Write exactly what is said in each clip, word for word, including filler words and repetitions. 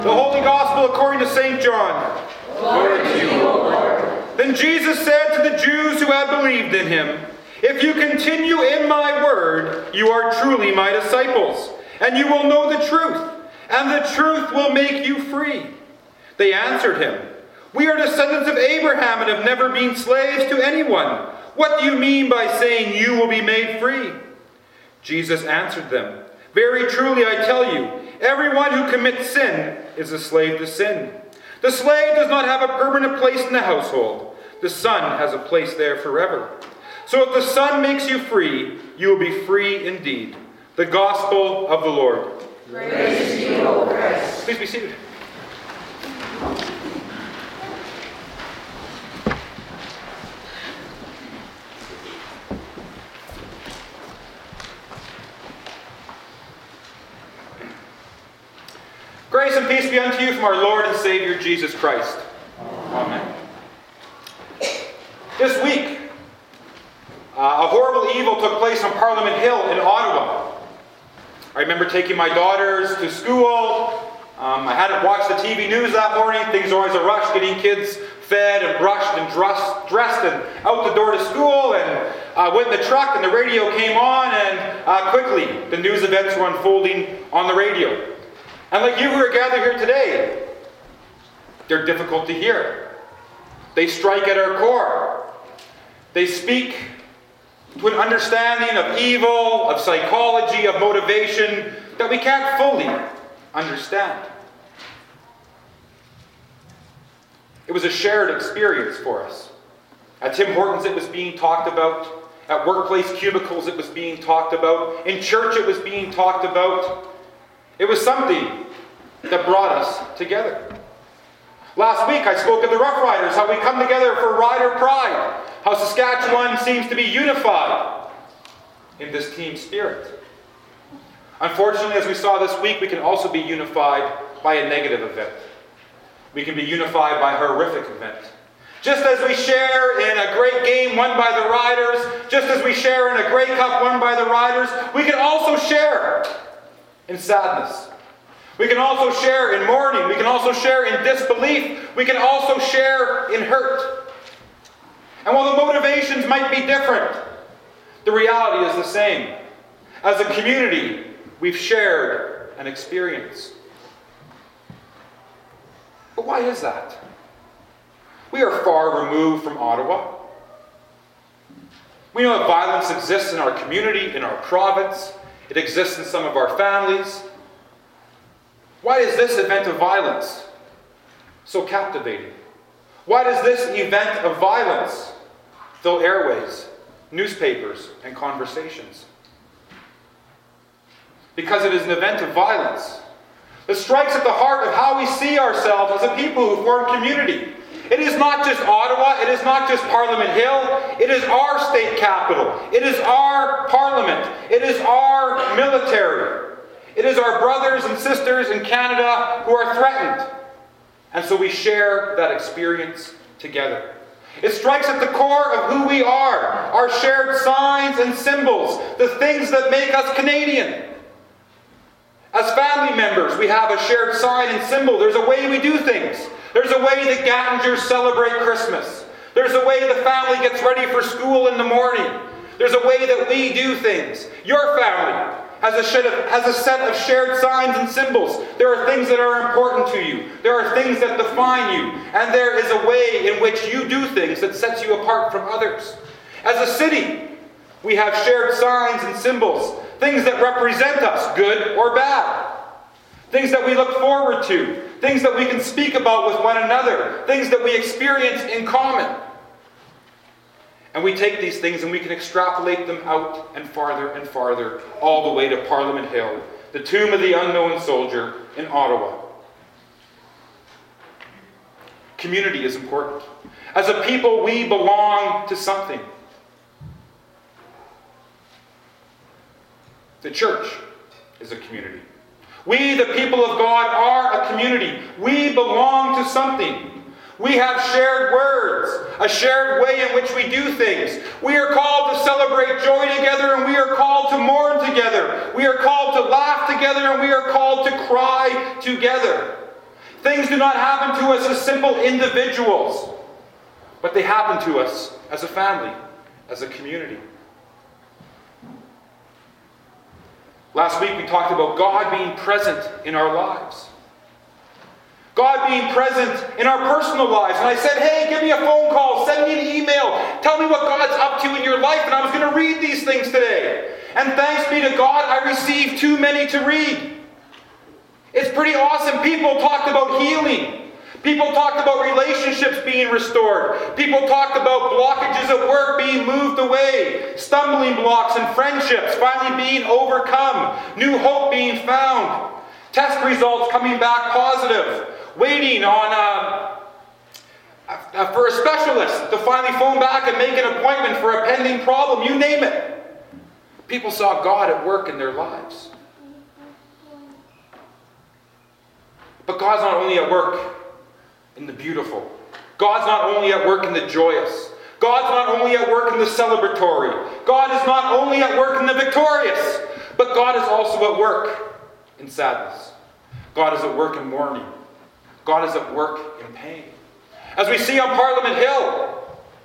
The Holy Gospel according to Saint John. Glory to you, O Lord. Then Jesus said to the Jews who had believed in him, "If you continue in my word, you are truly my disciples, and you will know the truth, and the truth will make you free." They answered him, "We are descendants of Abraham and have never been slaves to anyone. What do you mean by saying you will be made free?" Jesus answered them, "Very truly I tell you, everyone who commits sin is a slave to sin. The slave does not have a permanent place in the household. The son has a place there forever. So if the Son makes you free, you will be free indeed." The Gospel of the Lord. Praise to you, O Christ. Please be seated. Grace and peace be unto you from our Lord and Savior Jesus Christ. Amen. This week, uh, a horrible evil took place on Parliament Hill in Ottawa. I remember taking my daughters to school. Um, I hadn't watched the T V news that morning. Things are always a rush, getting kids fed and brushed and dressed, dressed and out the door to school. And I uh, went in the truck and the radio came on, and uh, quickly the news events were unfolding on the radio. And like you who are gathered here today, they're difficult to hear. They strike at our core. They speak to an understanding of evil, of psychology, of motivation that we can't fully understand. It was a shared experience for us. At Tim Hortons it was being talked about. At workplace cubicles it was being talked about. In church it was being talked about. It was something that brought us together. Last week I spoke of the Rough Riders, how we come together for Rider Pride, how Saskatchewan seems to be unified in this team spirit. Unfortunately, as we saw this week, we can also be unified by a negative event. We can be unified by a horrific event. Just as we share in a great game won by the Riders, just as we share in a Grey Cup won by the Riders, we can also share in sadness. We can also share in mourning. We can also share in disbelief. We can also share in hurt. And while the motivations might be different, the reality is the same. As a community, we've shared an experience. But why is that? We are far removed from Ottawa. We know that violence exists in our community, in our province. It exists in some of our families. Why is this event of violence so captivating? Why does this event of violence fill airways, newspapers, and conversations? Because it is an event of violence that strikes at the heart of how we see ourselves as a people who form community. It is not just Ottawa, it is not just Parliament Hill, it is our state capital, it is our parliament, it is our military. It is our brothers and sisters in Canada who are threatened. And so we share that experience together. It strikes at the core of who we are, our shared signs and symbols, the things that make us Canadian. As family members, we have a shared sign and symbol. There's a way we do things. There's a way the Gattingers celebrate Christmas. There's a way the family gets ready for school in the morning. There's a way that we do things. Your family has a, set of, has a set of shared signs and symbols. There are things that are important to you. There are things that define you. And there is a way in which you do things that sets you apart from others. As a city, we have shared signs and symbols. Things that represent us, good or bad. Things that we look forward to. Things that we can speak about with one another. Things that we experience in common. And we take these things and we can extrapolate them out and farther and farther, all the way to Parliament Hill, the tomb of the unknown soldier in Ottawa. Community is important. As a people, we belong to something. The church is a community. We, the people of God, are a community. We belong to something. We have shared words, a shared way in which we do things. We are called to celebrate joy together, and we are called to mourn together. We are called to laugh together, and we are called to cry together. Things do not happen to us as simple individuals, but they happen to us as a family, as a community. Last week we talked about God being present in our lives. God being present in our personal lives. And I said, hey, give me a phone call, send me an email, tell me what God's up to in your life. And I was going to read these things today. And thanks be to God, I received too many to read. It's pretty awesome. People talked about healing. People talked about relationships being restored. People talked about blockages at work being moved away. Stumbling blocks and friendships finally being overcome. New hope being found. Test results coming back positive. Waiting on uh, uh, for a specialist to finally phone back and make an appointment for a pending problem. You name it. People saw God at work in their lives. But God's not only at work in the beautiful. God's not only at work in the joyous. God's not only at work in the celebratory. God is not only at work in the victorious. But God is also at work in sadness. God is at work in mourning. God is at work in pain. As we see on Parliament Hill,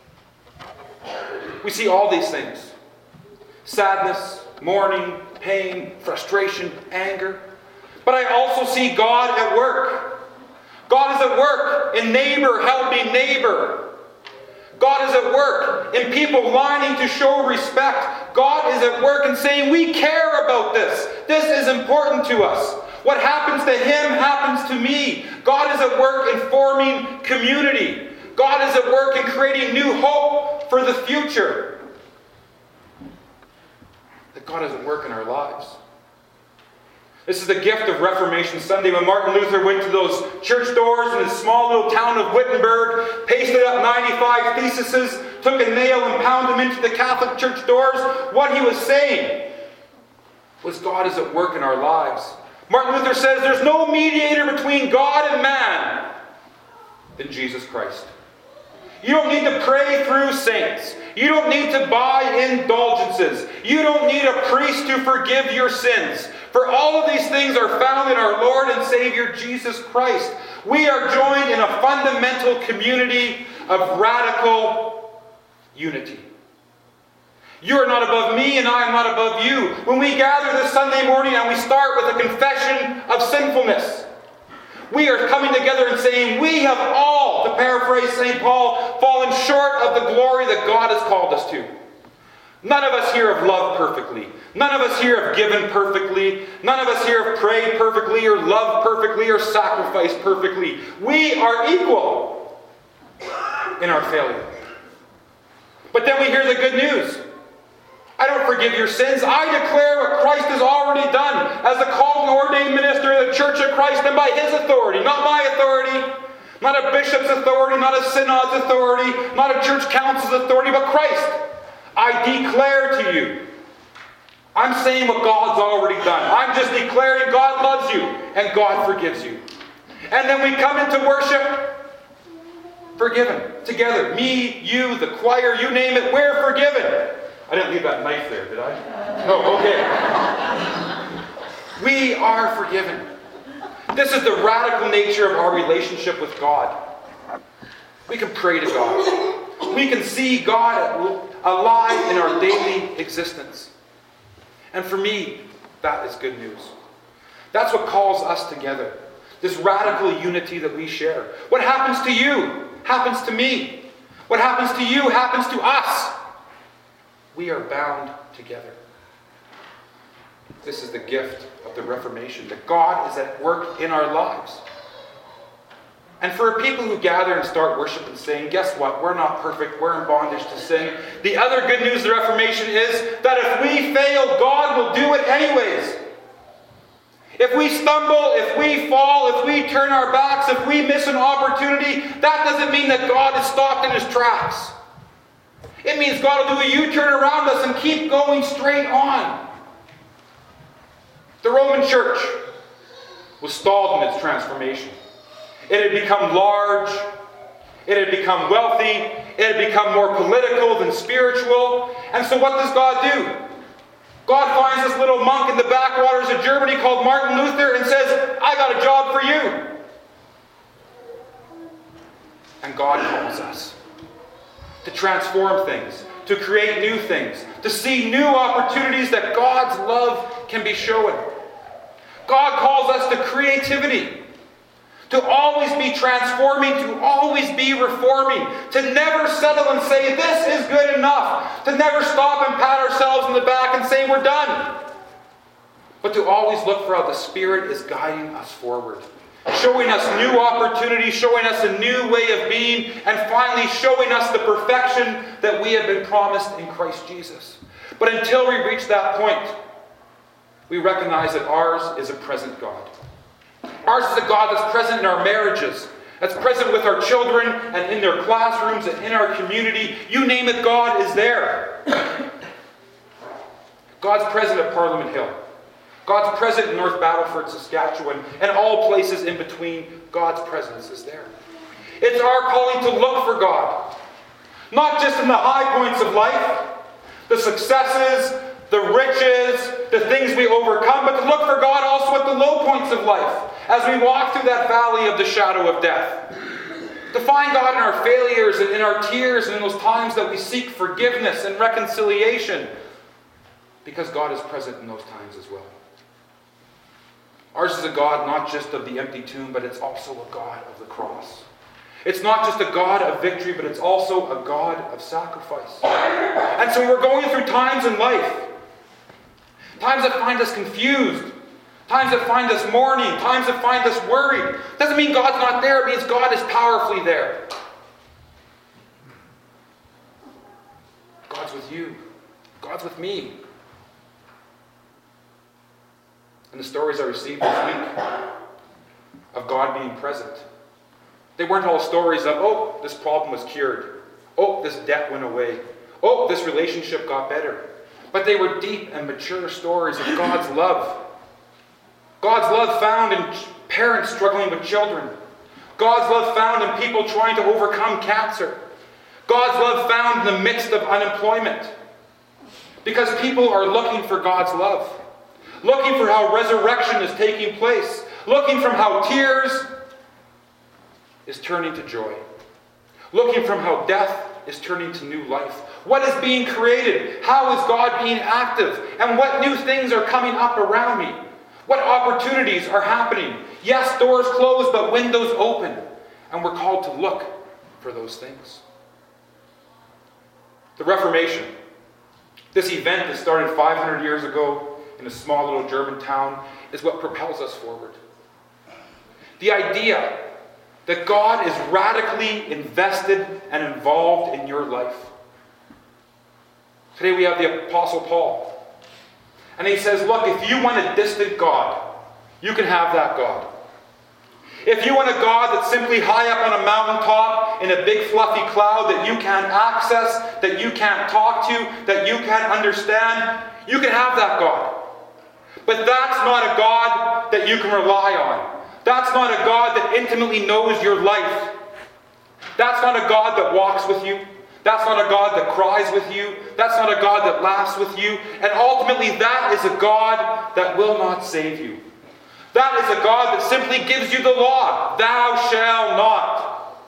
we see all these things. Sadness, mourning, pain, frustration, anger. But I also see God at work. God is at work in neighbor helping neighbor. God is at work in people lining to show respect. God is at work in saying, we care about this. This is important to us. What happens to him happens to me. God is at work in forming community. God is at work in creating new hope for the future. That God is at work in our lives. This is the gift of Reformation Sunday, when Martin Luther went to those church doors in the small little town of Wittenberg, pasted up ninety-five theses, took a nail and pounded them into the Catholic church doors. What he was saying was God is at work in our lives. Martin Luther says there's no mediator between God and man than Jesus Christ. You don't need to pray through saints. You don't need to buy indulgences. You don't need a priest to forgive your sins. For all of these things are found in our Lord and Savior Jesus Christ. We are joined in a fundamental community of radical unity. You are not above me and I am not above you. When we gather this Sunday morning and we start with a confession of sinfulness, we are coming together and saying, we have all, to paraphrase Saint Paul, fallen short of the glory that God has called us to. None of us here have loved perfectly. None of us here have given perfectly. None of us here have prayed perfectly or loved perfectly or sacrificed perfectly. We are equal in our failure. But then we hear the good news. I don't forgive your sins. I declare what Christ has already done as a called and ordained minister of the Church of Christ, and by his authority, not my authority, not a bishop's authority, not a synod's authority, not a church council's authority, but Christ. I declare to you. I'm saying what God's already done. I'm just declaring God loves you and God forgives you. And then we come into worship forgiven together. Me, you, the choir, you name it, we're forgiven. I didn't leave that knife there, did I? No, okay. We are forgiven. This is the radical nature of our relationship with God. We can pray to God. We can see God alive in our daily existence. And for me, that is good news. That's what calls us together. This radical unity that we share. What happens to you happens to me. What happens to you happens to us. We are bound together. This is the gift of the Reformation, that God is at work in our lives. And for people who gather and start worship and saying, guess what? We're not perfect. We're in bondage to sin. The other good news of the Reformation is that if we fail, God will do it anyways. If we stumble, if we fall, if we turn our backs, if we miss an opportunity, that doesn't mean that God is stopped in his tracks. It means God will do a U-turn around us and keep going straight on. The Roman Church was stalled in its transformation. It had become large. It had become wealthy. It had become more political than spiritual. And so what does God do? God finds this little monk in the backwaters of Germany called Martin Luther and says, I got a job for you. And God calls us to transform things, to create new things, to see new opportunities that God's love can be showing. God calls us to creativity, to always be transforming, to always be reforming, to never settle and say, this is good enough, to never stop and pat ourselves in the back and say, we're done, but to always look for how the Spirit is guiding us forward, showing us new opportunities, showing us a new way of being, and finally showing us the perfection that we have been promised in Christ Jesus. But until we reach that point, we recognize that ours is a present God. Ours is a God that's present in our marriages, that's present with our children and in their classrooms and in our community. You name it, God is there. God's present at Parliament Hill. God's present in North Battleford, Saskatchewan, and all places in between. God's presence is there. It's our calling to look for God. Not just in the high points of life, the successes, the riches, the things we overcome, but to look for God also at the low points of life, as we walk through that valley of the shadow of death. To find God in our failures and in our tears and in those times that we seek forgiveness and reconciliation, because God is present in those times as well. Ours is a God not just of the empty tomb, but it's also a God of the cross. It's not just a God of victory, but it's also a God of sacrifice. And so we're going through times in life, times that find us confused, times that find us mourning, times that find us worried. Doesn't mean God's not there, it means God is powerfully there. God's with you. God's with me. And the stories I received this week of God being present, they weren't all stories of, oh, this problem was cured. Oh, this debt went away. Oh, this relationship got better. But they were deep and mature stories of God's love. God's love found in parents struggling with children. God's love found in people trying to overcome cancer. God's love found in the midst of unemployment. Because people are looking for God's love. Looking for how resurrection is taking place. Looking from how tears is turning to joy. Looking from how death is turning to new life. What is being created? How is God being active? And what new things are coming up around me? What opportunities are happening? Yes, doors closed, but windows open. And we're called to look for those things. The Reformation, this event that started five hundred years ago in a small little German town, is what propels us forward. The idea that God is radically invested and involved in your life. Today we have the Apostle Paul. And he says, look, if you want a distant God, you can have that God. If you want a God that's simply high up on a mountaintop in a big fluffy cloud that you can't access, that you can't talk to, that you can't understand, you can have that God. But that's not a God that you can rely on. That's not a God that intimately knows your life. That's not a God that walks with you. That's not a God that cries with you. That's not a God that laughs with you. And ultimately, that is a God that will not save you. That is a God that simply gives you the law. Thou shalt not.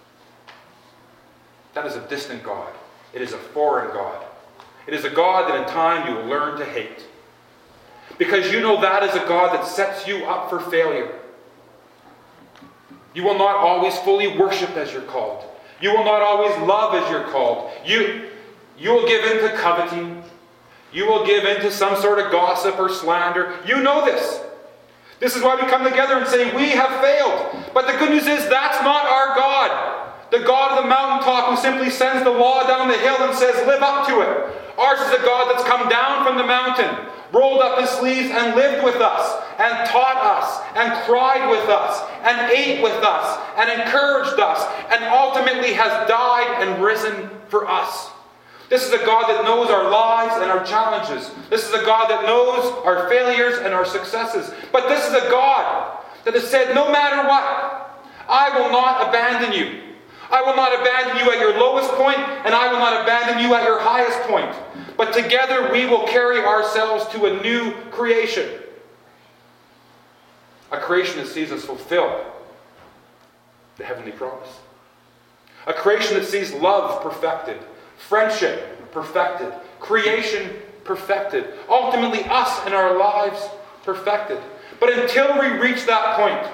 That is a distant God. It is a foreign God. It is a God that in time you will learn to hate. Because you know that is a God that sets you up for failure. You will not always fully worship as you're called. You will not always love as you're called. You, you will give in to coveting. You will give in to some sort of gossip or slander. You know this. This is why we come together and say, we have failed. But the good news is, that's not our God. The God of the mountaintop who simply sends the law down the hill and says, live up to it. Ours is a God that's come down from the mountain, rolled up his sleeves and lived with us, and taught us, and cried with us, and ate with us, and encouraged us, and ultimately has died and risen for us. This is a God that knows our lives and our challenges. This is a God that knows our failures and our successes. But this is a God that has said, no matter what, I will not abandon you. I will not abandon you at your lowest point, and I will not abandon you at your highest point. But together we will carry ourselves to a new creation. A creation that sees us fulfill the heavenly promise. A creation that sees love perfected, friendship perfected, creation perfected, ultimately us in our lives perfected. But until we reach that point,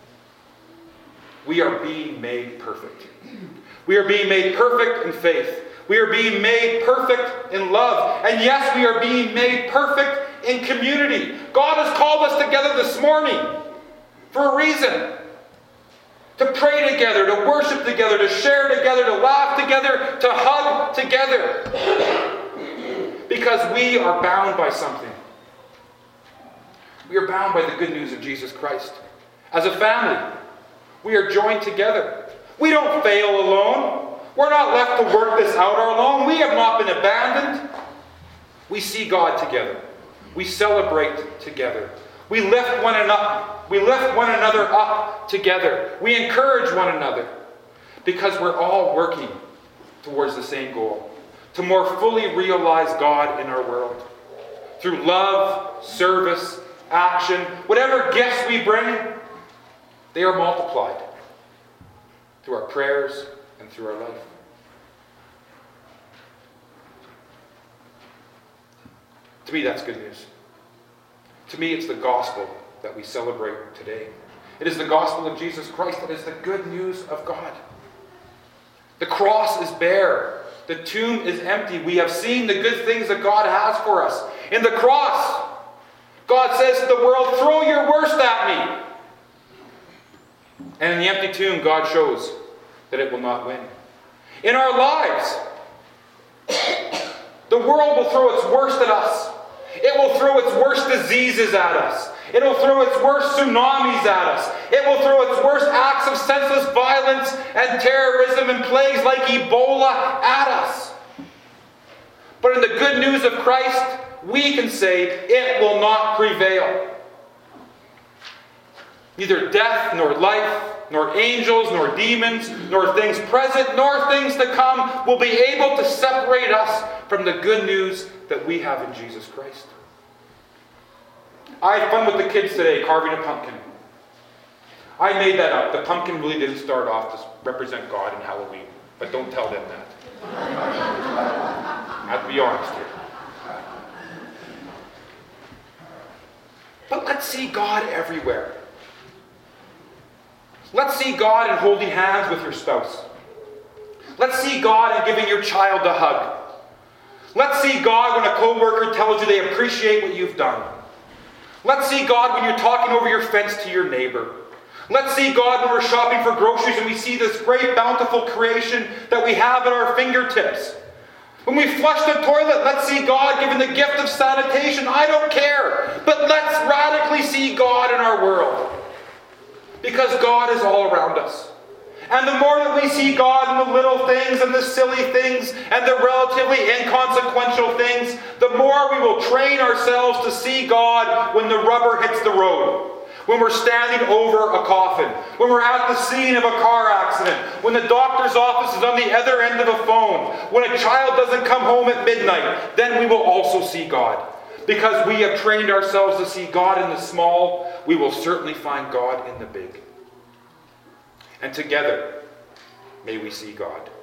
we are being made perfect. We are being made perfect in faith. We are being made perfect in love. And yes, we are being made perfect in community. God has called us together this morning for a reason. To pray together, to worship together, to share together, to laugh together, to hug together. Because we are bound by something. We are bound by the good news of Jesus Christ. As a family, we are joined together. We don't fail alone. We're not left to work this out alone. We have not been abandoned. We see God together. We celebrate together. We lift one another. We lift one another up together. We encourage one another because we're all working towards the same goal, to more fully realize God in our world. Through love, service, action, whatever gifts we bring, they are multiplied through our prayers and through our life. To me, that's good news. To me, it's the gospel that we celebrate today. It is the gospel of Jesus Christ that is the good news of God. The cross is bare. The tomb is empty. We have seen the good things that God has for us. In the cross, God says to the world, throw your worst at me. And in the empty tomb, God shows that it will not win. In our lives, the world will throw its worst at us. It will throw its worst diseases at us. It will throw its worst tsunamis at us. It will throw its worst acts of senseless violence and terrorism and plagues like Ebola at us. But in the good news of Christ, we can say it will not prevail. Neither death, nor life, nor angels, nor demons, nor things present, nor things to come will be able to separate us from the good news that we have in Jesus Christ. I had fun with the kids today carving a pumpkin. I made that up. The pumpkin really didn't start off to represent God in Halloween. But don't tell them that. I have to be honest here. But let's see God everywhere. Let's see God in holding hands with your spouse. Let's see God in giving your child a hug. Let's see God when a co-worker tells you they appreciate what you've done. Let's see God when you're talking over your fence to your neighbor. Let's see God when we're shopping for groceries and we see this great bountiful creation that we have at our fingertips. When we flush the toilet, let's see God given the gift of sanitation. I don't care. But let's radically see God in our world. Because God is all around us. And the more that we see God in the little things and the silly things and the relatively inconsequential things, the more we will train ourselves to see God when the rubber hits the road. When we're standing over a coffin. When we're at the scene of a car accident. When the doctor's office is on the other end of a phone. When a child doesn't come home at midnight. Then we will also see God. Because we have trained ourselves to see God in the small, we will certainly find God in the big. And together, may we see God.